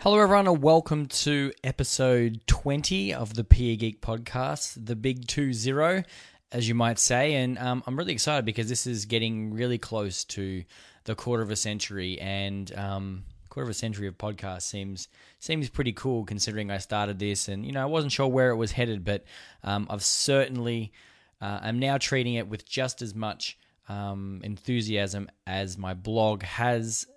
Hello, everyone, and welcome to episode 20 of the PE Geek podcast, the big 2-0, as you might say. And I'm really excited because this is getting really close to the quarter of a century, and quarter of a century of podcasts seems pretty cool considering I started this, and I wasn't sure where it was headed, but I've certainly am now treating it with just as much enthusiasm as my blog has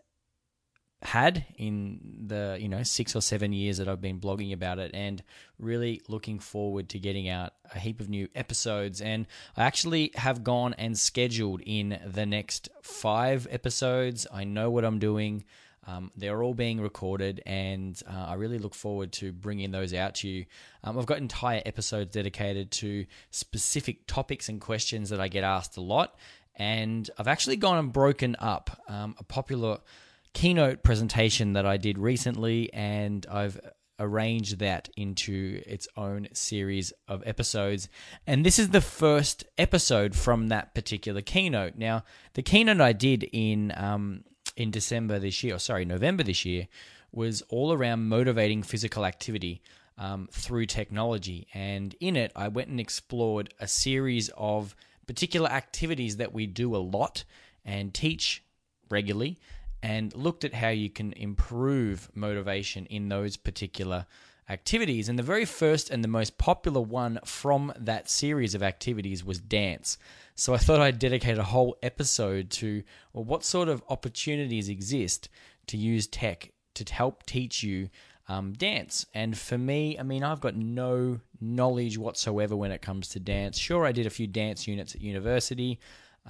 had in the 6 or 7 years that I've been blogging about it, and really looking forward to getting out a heap of new episodes. And I actually have gone and scheduled in the next 5 episodes. I know what I'm doing. They're all being recorded, and I really look forward to bringing those out to you. I've got entire episodes dedicated to specific topics and questions that I get asked a lot, and I've actually gone and broken up a popular keynote presentation that I did recently, and I've arranged that into its own series of episodes. And this is the first episode from that particular keynote. Now, the keynote I did in November this year, was all around motivating physical activity through technology. And in it, I went and explored a series of particular activities that we do a lot and teach regularly, and looked at how you can improve motivation in those particular activities. And the very first and the most popular one from that series of activities was dance. So I thought I'd dedicate a whole episode to what sort of opportunities exist to use tech to help teach you dance. And for me, I've got no knowledge whatsoever when it comes to dance. Sure, I did a few dance units at university.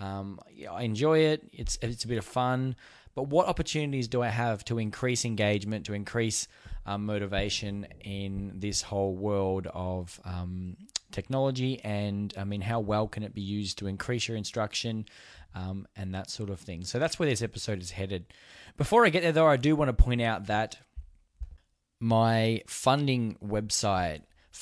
I enjoy it. It's a bit of fun. But what opportunities do I have to increase engagement, to increase motivation in this whole world of technology? And how well can it be used to increase your instruction and that sort of thing? So that's where this episode is headed. Before I get there, though, I do want to point out that my funding website,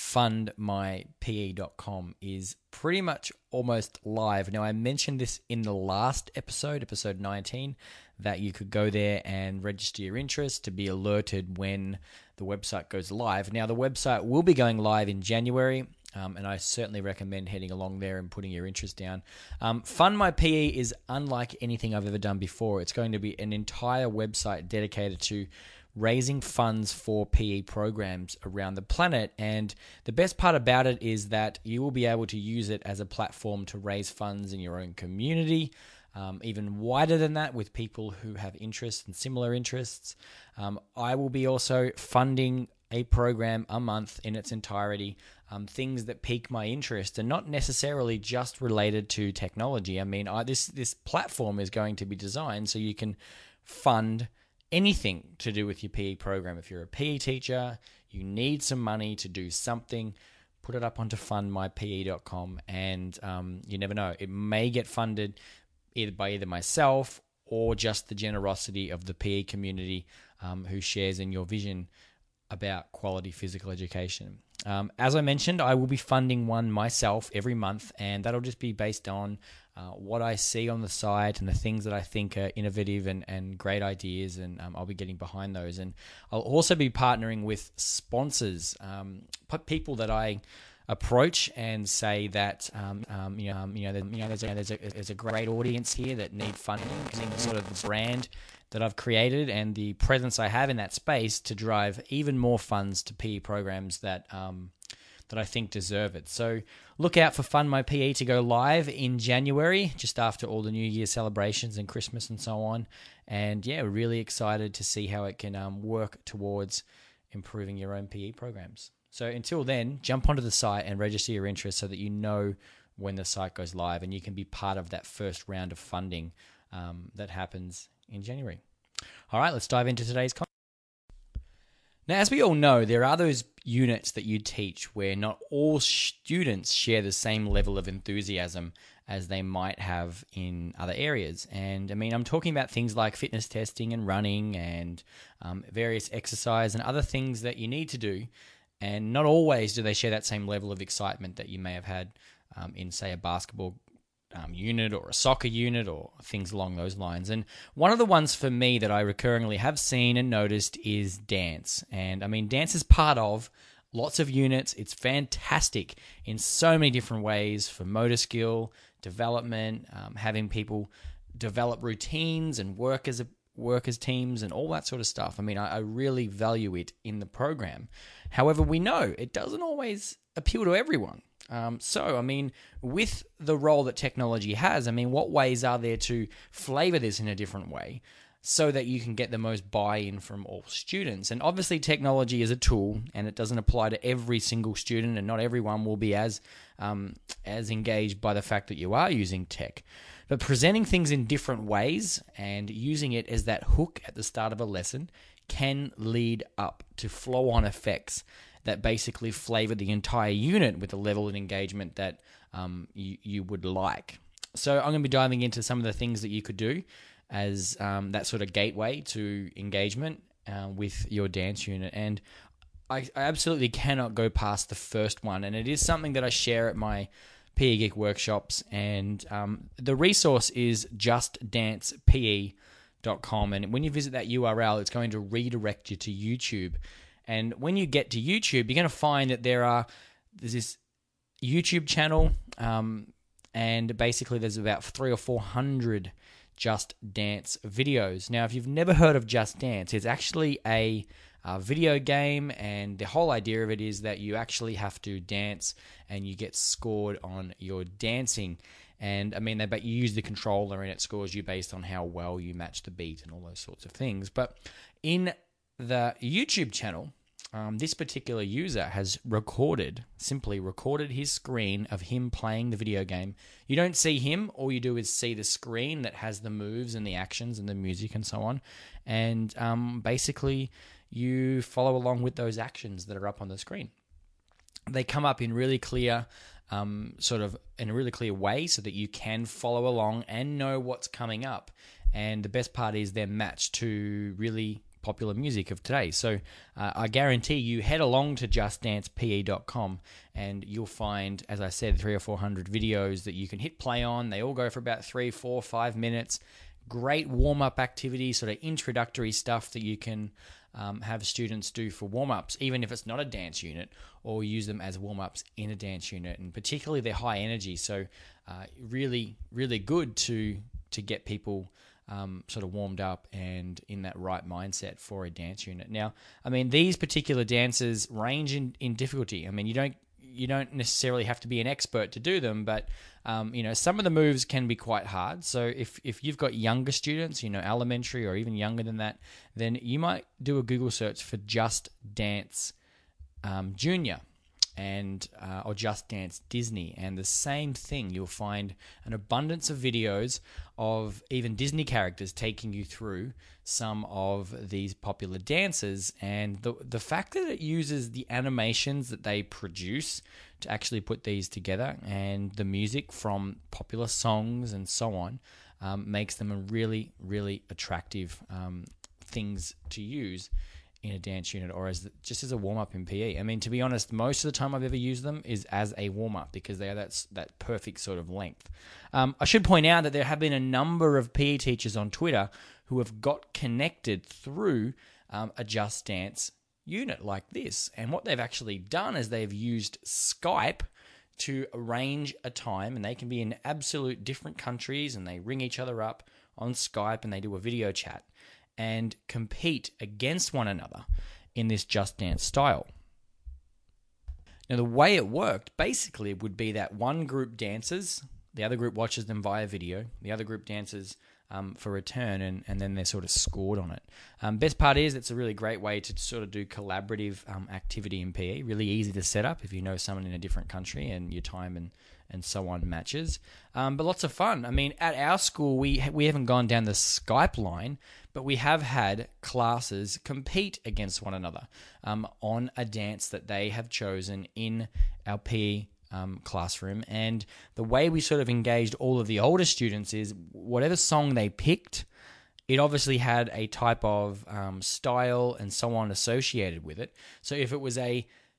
fundmype.com, is pretty much almost live. Now, I mentioned this in the last episode 19, that you could go there and register your interest to be alerted when the website goes live. Now, the website will be going live in January, and I certainly recommend heading along there and putting your interest down. Fund My PE is unlike anything I've ever done before. It's going to be an entire website dedicated to raising funds for PE programs around the planet. And the best part about it is that you will be able to use it as a platform to raise funds in your own community, even wider than that, with people who have interests and similar interests. I will be also funding a program a month in its entirety, things that pique my interest and not necessarily just related to technology. This platform is going to be designed so you can fund anything to do with your PE program. If you're a PE teacher, you need some money to do something, put it up onto fundmype.com, and you never know, it may get funded either by myself or just the generosity of the PE community who shares in your vision about quality physical education. As I mentioned, I will be funding one myself every month, and that'll just be based on what I see on the site and the things that I think are innovative and great ideas, and I'll be getting behind those. And I'll also be partnering with sponsors, people that I approach and say that there's a great audience here that need funding, sort of the brand that I've created and the presence I have in that space to drive even more funds to PE programs that I think deserve it. So look out for Fund My PE to go live in January, just after all the New Year celebrations and Christmas and so on. And yeah, really excited to see how it can work towards improving your own PE programs. So until then, jump onto the site and register your interest so that you know when the site goes live and you can be part of that first round of funding that happens in January. All right, let's dive into today's content. Now, as we all know, there are those units that you teach where not all students share the same level of enthusiasm as they might have in other areas. And I'm talking about things like fitness testing and running and various exercise and other things that you need to do. And not always do they share that same level of excitement that you may have had in, say, a basketball unit or a soccer unit or things along those lines. And one of the ones for me that I recurringly have seen and noticed is dance. And I mean, dance is part of lots of units. It's fantastic in so many different ways for motor skill, development, having people develop routines and work as teams and all that sort of stuff. I mean, I really value it in the program. However, we know it doesn't always appeal to everyone. So, I mean, with the role that technology has, I mean, what ways are there to flavor this in a different way so that you can get the most buy-in from all students? And obviously, technology is a tool, and it doesn't apply to every single student, and not everyone will be as engaged by the fact that you are using tech. But presenting things in different ways and using it as that hook at the start of a lesson can lead up to flow-on effects that basically flavor the entire unit with the level of engagement that you would like. So I'm going to be diving into some of the things that you could do as that sort of gateway to engagement with your dance unit. And I absolutely cannot go past the first one, and it is something that I share at my PE Geek workshops, and the resource is justdancepe.com, and when you visit that URL, it's going to redirect you to YouTube. And when you get to YouTube, you're going to find that there's this YouTube channel, and basically there's about 300 or 400 Just Dance videos. Now, if you've never heard of Just Dance, it's actually a video game, and the whole idea of it is that you actually have to dance and you get scored on your dancing. And I mean, but you use the controller and it scores you based on how well you match the beat and all those sorts of things. But in the YouTube channel, this particular user has simply recorded his screen of him playing the video game. You don't see him, all you do is see the screen that has the moves and the actions and the music and so on. And basically, you follow along with those actions that are up on the screen. They come up in really clear, sort of in a really clear way so that you can follow along and know what's coming up. And the best part is they're matched to really popular music of today. So I guarantee you head along to justdancepe.com and you'll find, as I said, 300 or 400 videos that you can hit play on. They all go for about 3, 4, 5 minutes. Great warm-up activity, sort of introductory stuff that you can have students do for warm-ups, even if it's not a dance unit, or use them as warm-ups in a dance unit. And particularly they're high energy, so really, really good to get people sort of warmed up and in that right mindset for a dance unit. Now, I mean, these particular dances range in difficulty. I mean, you don't necessarily have to be an expert to do them, but some of the moves can be quite hard. So if you've got younger students, elementary or even younger than that, then you might do a Google search for Just Dance Junior and or Just Dance Disney, and the same thing. You'll find an abundance of videos of even Disney characters taking you through some of these popular dances, and the fact that it uses the animations that they produce to actually put these together and the music from popular songs and so on makes them a really, really attractive things to use in a dance unit or just as a warm-up in PE. I mean, to be honest, most of the time I've ever used them is as a warm-up because they are that perfect sort of length. I should point out that there have been a number of PE teachers on Twitter who have got connected through a Just Dance unit like this. And what they've actually done is they've used Skype to arrange a time, and they can be in absolute different countries, and they ring each other up on Skype and they do a video chat and compete against one another in this Just Dance style. Now, the way it worked basically would be that one group dances, the other group watches them via video, the other group dances for return, and then they're sort of scored on it. Best part is it's a really great way to sort of do collaborative activity in PE. Really easy to set up if you know someone in a different country and your time and so on matches. But lots of fun. I mean, at our school, we haven't gone down the Skype line, but we have had classes compete against one another on a dance that they have chosen in our PE classroom. And the way we sort of engaged all of the older students is whatever song they picked, it obviously had a type of style and so on associated with it. So if it was a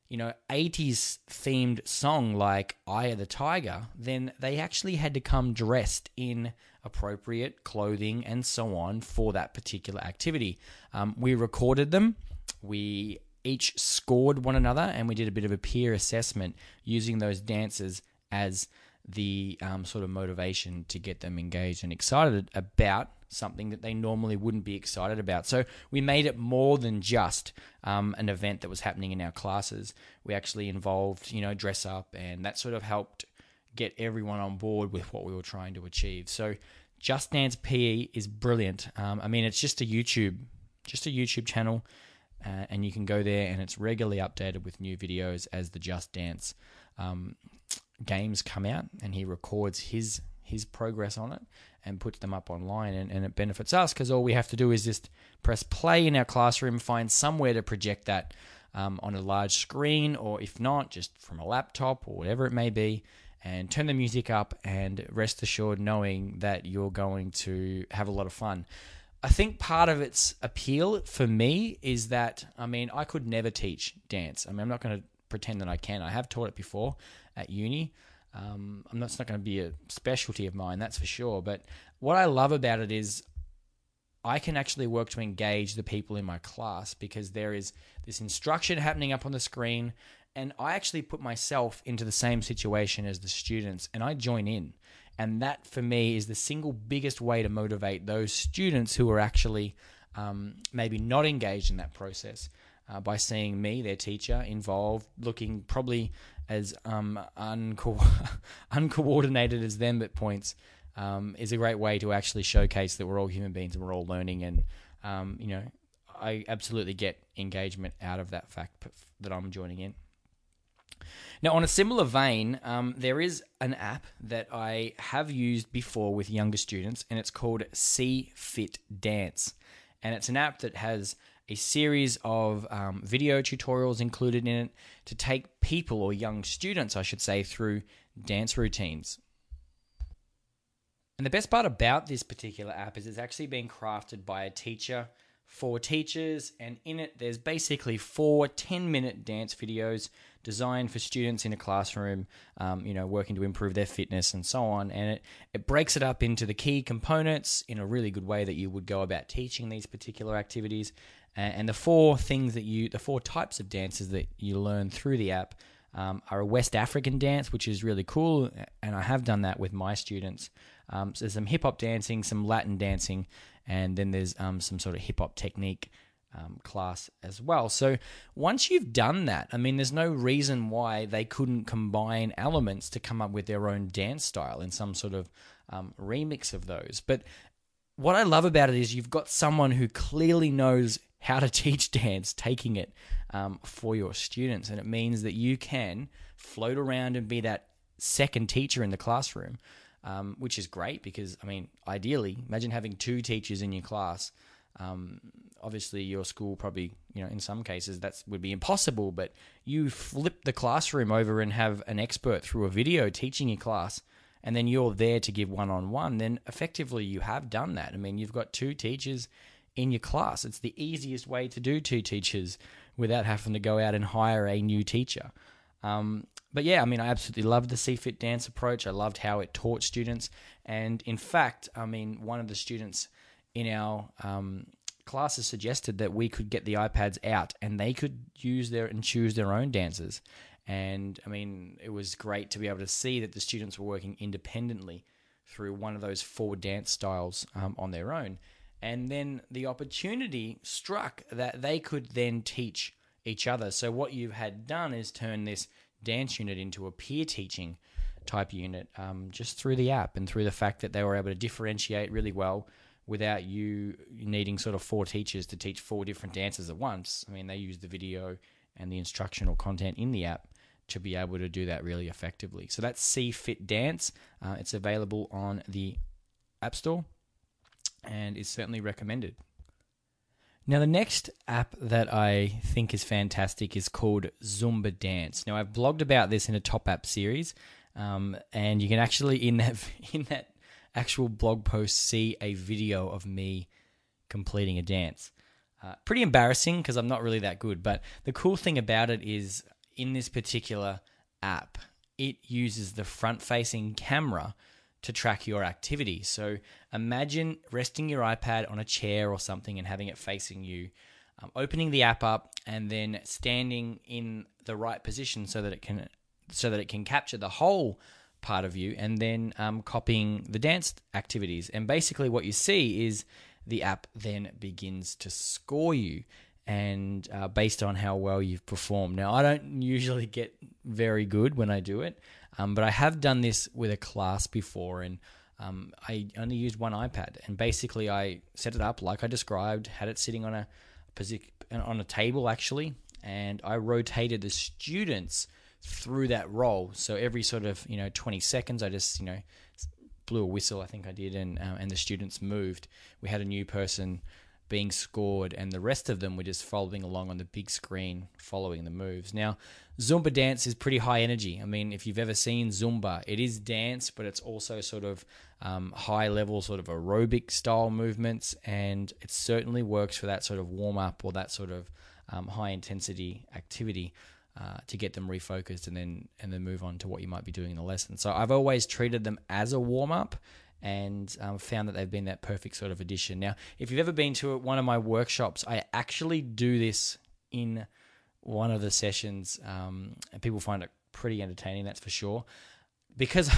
80s themed song like Eye of the Tiger, then they actually had to come dressed in appropriate clothing and so on for that particular activity. We recorded them. We each scored one another, and we did a bit of a peer assessment using those dances as the sort of motivation to get them engaged and excited about something that they normally wouldn't be excited about. So we made it more than just an event that was happening in our classes. We actually involved, dress up, and that sort of helped get everyone on board with what we were trying to achieve. So Just Dance PE is brilliant. It's just a YouTube channel, and you can go there, and it's regularly updated with new videos as the Just Dance games come out, and he records his progress on it and puts them up online, and it benefits us because all we have to do is just press play in our classroom, find somewhere to project that on a large screen, or if not, just from a laptop or whatever it may be, and turn the music up, and rest assured knowing that you're going to have a lot of fun. I think part of its appeal for me is that, I could never teach dance. I'm not going to pretend that I can. I have taught it before at uni. It's not going to be a specialty of mine, that's for sure. But what I love about it is I can actually work to engage the people in my class, because there is this instruction happening up on the screen, and I actually put myself into the same situation as the students, and I join in. And that, for me, is the single biggest way to motivate those students who are actually maybe not engaged in that process, by seeing me, their teacher, involved, looking probably as uncoordinated as them at points, is a great way to actually showcase that we're all human beings and we're all learning. And, I absolutely get engagement out of that fact that I'm joining in. Now, on a similar vein, there is an app that I have used before with younger students, and it's called C-Fit Dance. And it's an app that has a series of video tutorials included in it to take people, or young students, I should say, through dance routines. And the best part about this particular app is it's actually been crafted by a teacher for teachers, and in it there's basically 4 10-minute dance videos designed for students in a classroom, working to improve their fitness and so on. And it breaks it up into the key components in a really good way that you would go about teaching these particular activities. And the 4 types of dances that you learn through the app are a West African dance, which is really cool, and I have done that with my students. So there's some hip-hop dancing, some Latin dancing, and then there's some sort of hip-hop technique class as well. So once you've done that, there's no reason why they couldn't combine elements to come up with their own dance style in some sort of remix of those. But what I love about it is you've got someone who clearly knows how to teach dance, taking it for your students. And it means that you can float around and be that second teacher in the classroom, which is great because, ideally, imagine having 2 teachers in your class. Obviously, your school probably, in some cases, that would be impossible, but you flip the classroom over and have an expert through a video teaching your class, and then you're there to give one-on-one, then effectively you have done that. You've got 2 teachers in your class. It's the easiest way to do 2 teachers without having to go out and hire a new teacher. But yeah, I absolutely loved the C-Fit Dance approach. I loved how it taught students. And in fact, one of the students in our classes suggested that we could get the iPads out and they could use and choose their own dances. And it was great to be able to see that the students were working independently through one of those 4 dance styles on their own. And then the opportunity struck that they could then teach each other. So what you had done is turn this dance unit into a peer teaching type unit, just through the app and through the fact that they were able to differentiate really well without you needing sort of 4 teachers to teach 4 different dances at once. They used the video and the instructional content in the app to be able to do that really effectively. So that's C-Fit Dance. It's available on the App Store and is certainly recommended. Now, the next app that I think is fantastic is called Zumba Dance. Now, I've blogged about this in a top app series, and you can actually, in that actual blog post, see a video of me completing a dance. Pretty embarrassing because I'm not really that good, but the cool thing about it is in this particular app, it uses the front-facing camera to track your activity. So imagine resting your iPad on a chair or something and having it facing you, opening the app up and then standing in the right position so that it can capture the whole part of you, and then copying the dance activities. And basically what you see is the app then begins to score you, and based on how well you've performed. Now, I don't usually get very good when I do it, but I have done this with a class before, and I only used one iPad. And basically I set it up like I described, had it sitting on a table actually, and I rotated the students through that role. So every sort of 20 seconds, I just blew a whistle, I think I did, and the students moved. We had a new person being scored, and the rest of them were just following along on the big screen, following the moves. Now, Zumba dance is pretty high energy. I mean, if you've ever seen Zumba, it is dance, but it's also sort of high level, sort of aerobic style movements, and it certainly works for that sort of warm up or that sort of high intensity activity to get them refocused and then move on to what you might be doing in the lesson. So I've always treated them as a warm up, and found that they've been that perfect sort of addition. Now, if you've ever been to one of my workshops, I actually do this in one of the sessions, and people find it pretty entertaining, that's for sure. Because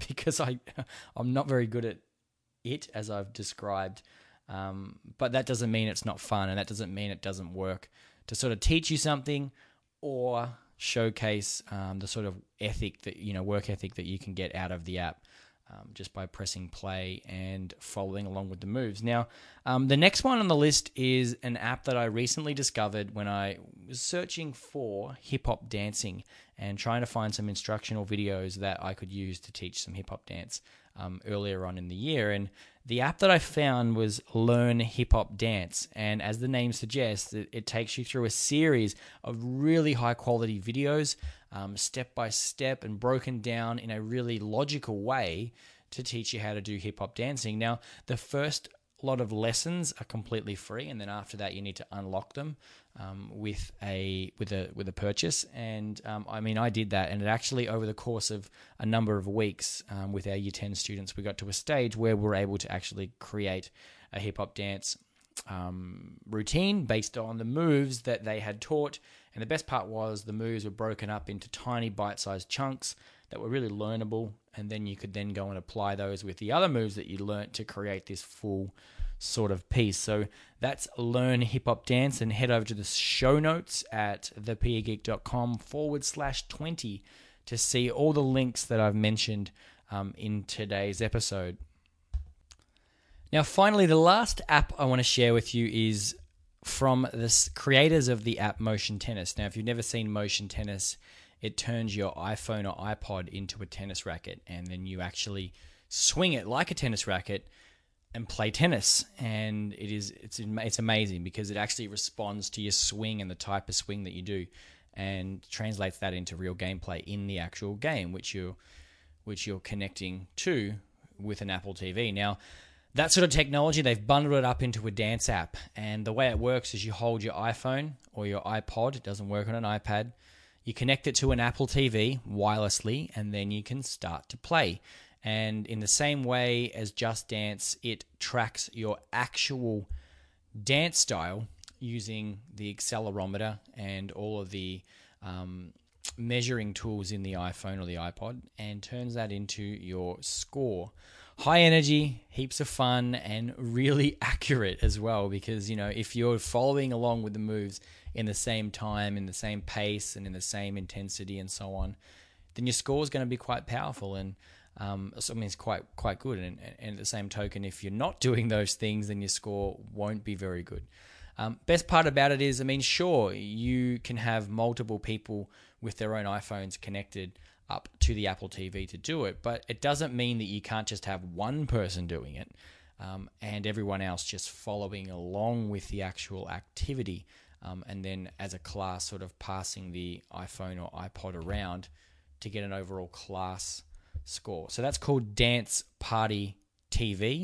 I'm not very good at it, as I've described, but that doesn't mean it's not fun, and that doesn't mean it doesn't work to sort of teach you something or showcase the sort of work ethic that you can get out of the app. Just by pressing play and following along with the moves. Now, the next one on the list is an app that I recently discovered when I was searching for hip-hop dancing and trying to find some instructional videos that I could use to teach some hip-hop dance earlier on in the year. And the app that I found was Learn Hip Hop Dance. And as the name suggests, it takes you through a series of really high-quality videos, step by step, and broken down in a really logical way to teach you how to do hip-hop dancing. Now, the first lot of lessons are completely free, and then after that you need to unlock them with a purchase. And I did that, and it actually, over the course of a number of weeks with our Year 10 students, we got to a stage where we were able to actually create a hip-hop dance routine based on the moves that they had taught. And the best part was the moves were broken up into tiny bite-sized chunks that were really learnable, and then you could then go and apply those with the other moves that you learnt to create this full sort of piece. So that's Learn Hip Hop Dance, and head over to the show notes at thepeergeek.com/20 to see all the links that I've mentioned in today's episode. Now, finally, the last app I want to share with you is from the creators of the app Motion Tennis. Now, if you've never seen Motion Tennis, it turns your iPhone or iPod into a tennis racket, and then you actually swing it like a tennis racket and play tennis. And it's amazing because it actually responds to your swing and the type of swing that you do, and translates that into real gameplay in the actual game, which you're connecting to with an Apple TV. Now, that sort of technology, they've bundled it up into a dance app. And the way it works is you hold your iPhone or your iPod, it doesn't work on an iPad, you connect it to an Apple TV wirelessly, and then you can start to play. And in the same way as Just Dance, it tracks your actual dance style using the accelerometer and all of the measuring tools in the iPhone or the iPod, and turns that into your score. High energy, heaps of fun, and really accurate as well, because if you're following along with the moves in the same time, in the same pace, and in the same intensity and so on, then your score is going to be quite powerful, and it's quite good. And at the same token, if you're not doing those things, then your score won't be very good. Best part about it is, sure, you can have multiple people with their own iPhones connected up to the Apple TV to do it, but it doesn't mean that you can't just have one person doing it and everyone else just following along with the actual activity, and then as a class sort of passing the iPhone or iPod around to get an overall class score. So that's called Dance Party TV,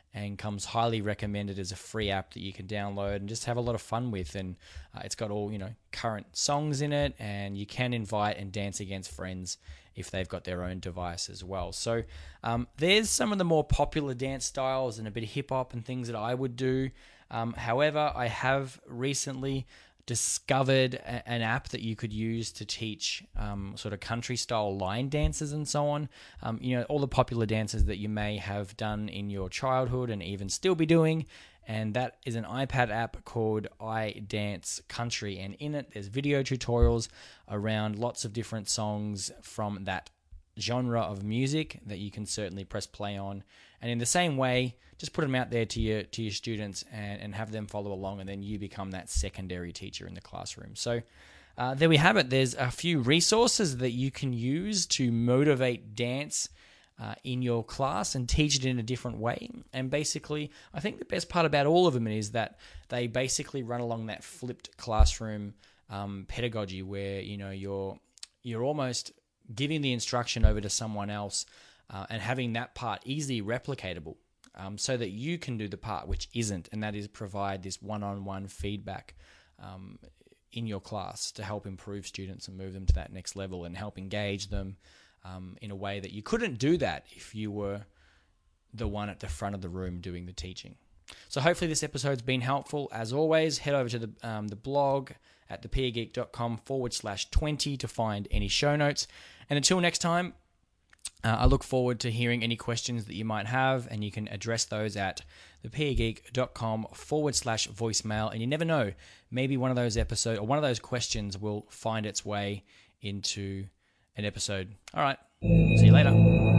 and comes highly recommended as a free app that you can download and just have a lot of fun with. And it's got all, current songs in it, and you can invite and dance against friends if they've got their own device as well. So there's some of the more popular dance styles and a bit of hip hop and things that I would do. However, I have recently discovered an app that you could use to teach sort of country style line dances and so on. All the popular dances that you may have done in your childhood and even still be doing. And that is an iPad app called iDance Country. And in it, there's video tutorials around lots of different songs from that genre of music that you can certainly press play on. And in the same way, just put them out there to your students and have them follow along, and then you become that secondary teacher in the classroom. So there we have it. There's a few resources that you can use to motivate dance in your class and teach it in a different way. And basically, I think the best part about all of them is that they basically run along that flipped classroom pedagogy where you're almost giving the instruction over to someone else and having that part easily replicatable, so that you can do the part which isn't, and that is provide this one-on-one feedback in your class to help improve students and move them to that next level and help engage them in a way that you couldn't do that if you were the one at the front of the room doing the teaching. So hopefully this episode's been helpful. As always, head over to the blog at thepeergeek.com/20 to find any show notes. And until next time, I look forward to hearing any questions that you might have, and you can address those at thepeergeek.com/voicemail. And you never know, maybe one of those episodes or one of those questions will find its way into an episode. All right, see you later.